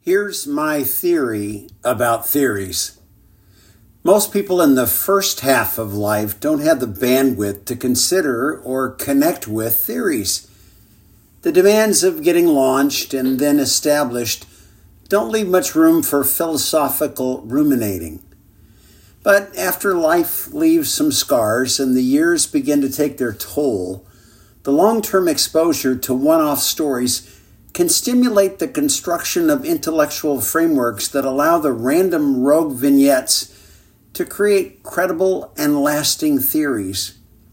Here's my theory about theories. Most people in the first half of life don't have the bandwidth to consider or connect with theories. The demands of getting launched and then established don't leave much room for philosophical ruminating. But after life leaves some scars and the years begin to take their toll, the long-term exposure to one-off stories can stimulate the construction of intellectual frameworks that allow the random rogue vignettes to create credible and lasting theories.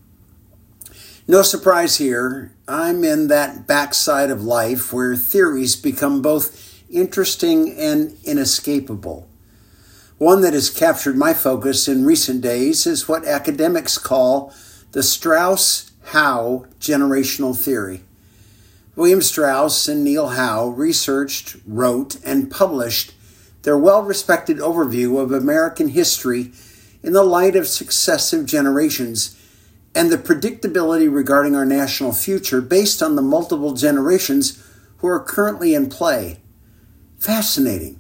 No surprise here, I'm in that backside of life where theories become both interesting and inescapable. One that has captured my focus in recent days is what academics call the Strauss-Howe generational theory. William Strauss and Neil Howe researched, wrote, and published their well-respected overview of American history in the light of successive generations and the predictability regarding our national future based on the multiple generations who are currently in play. Fascinating.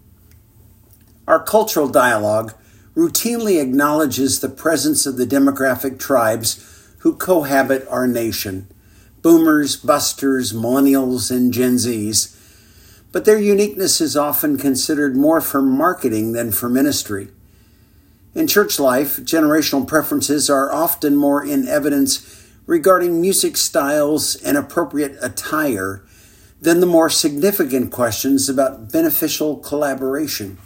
Our cultural dialogue routinely acknowledges the presence of the demographic tribes who cohabit our nation. Boomers, busters, millennials, and Gen Zs. But their uniqueness is often considered more for marketing than for ministry. In church life, generational preferences are often more in evidence regarding music styles and appropriate attire than the more significant questions about beneficial collaboration.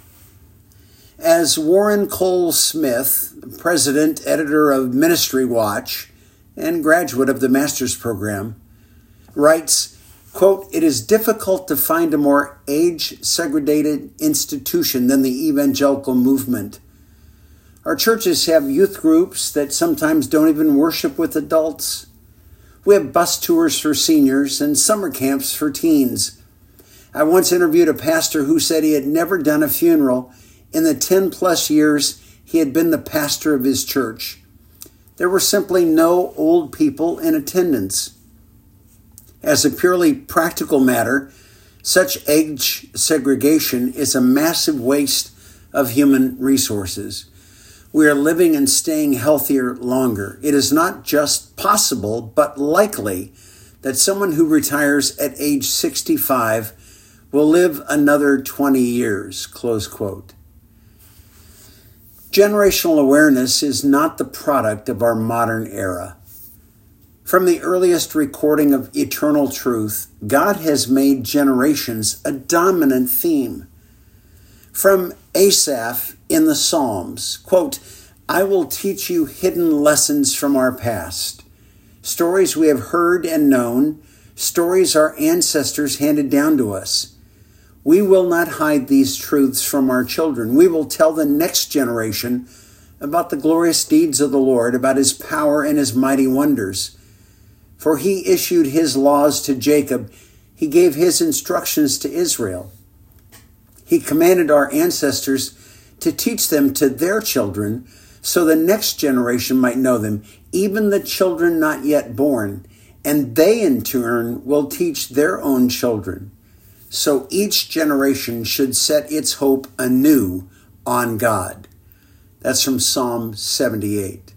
As Warren Cole Smith, president, editor of Ministry Watch, and graduate of the master's program, writes, quote, "It is difficult to find a more age-segregated institution than the evangelical movement. Our churches have youth groups that sometimes don't even worship with adults. We have bus tours for seniors and summer camps for teens. I once interviewed a pastor who said he had never done a funeral in the 10-plus years he had been the pastor of his church. There were simply no old people in attendance. As a purely practical matter, such age segregation is a massive waste of human resources. We are living and staying healthier longer. It is not just possible, but likely that someone who retires at age 65 will live another 20 years, close quote. Generational awareness is not the product of our modern era. From the earliest recording of eternal truth, God has made generations a dominant theme. From Asaph in the Psalms, quote, "I will teach you hidden lessons from our past, stories we have heard and known, stories our ancestors handed down to us. We will not hide these truths from our children. We will tell the next generation about the glorious deeds of the Lord, about his power and his mighty wonders. For he issued his laws to Jacob. He gave his instructions to Israel. He commanded our ancestors to teach them to their children, so the next generation might know them, even the children not yet born, and they in turn will teach their own children. So each generation should set its hope anew on God." That's from Psalm 78.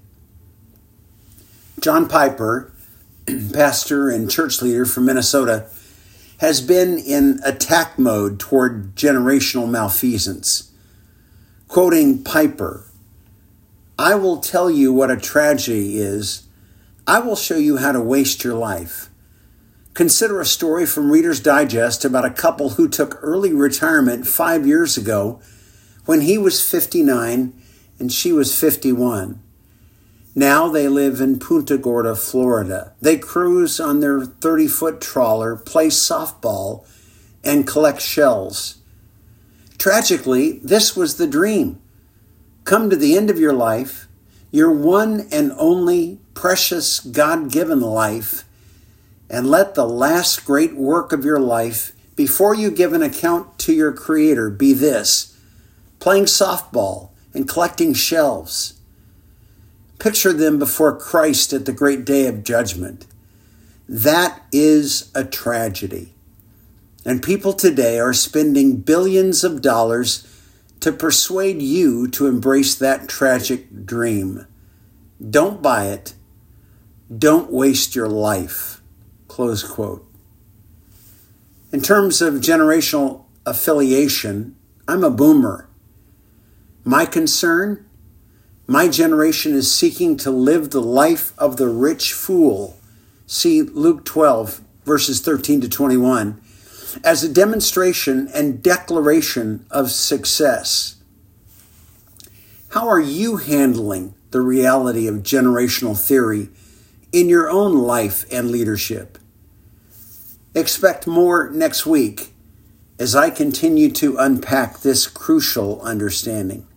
John Piper, pastor and church leader from Minnesota, has been in attack mode toward generational malfeasance. Quoting Piper, "I will tell you what a tragedy is. I will show you how to waste your life. Consider a story from Reader's Digest about a couple who took early retirement 5 years ago when he was 59 and she was 51. Now they live in Punta Gorda, Florida. They cruise on their 30-foot trawler, play softball, and collect shells. Tragically, this was the dream. Come to the end of your life, your one and only precious God-given life, and let the last great work of your life, before you give an account to your Creator, be this: playing softball and collecting shells. Picture them before Christ at the great day of judgment. That is a tragedy. And people today are spending billions of dollars to persuade you to embrace that tragic dream. Don't buy it. Don't waste your life. Close quote. In terms of generational affiliation, I'm a boomer. My concern? My generation is seeking to live the life of the rich fool. See Luke 12, verses 13 to 21, as a demonstration and declaration of success. How are you handling the reality of generational theory in your own life and leadership? Expect more next week as I continue to unpack this crucial understanding.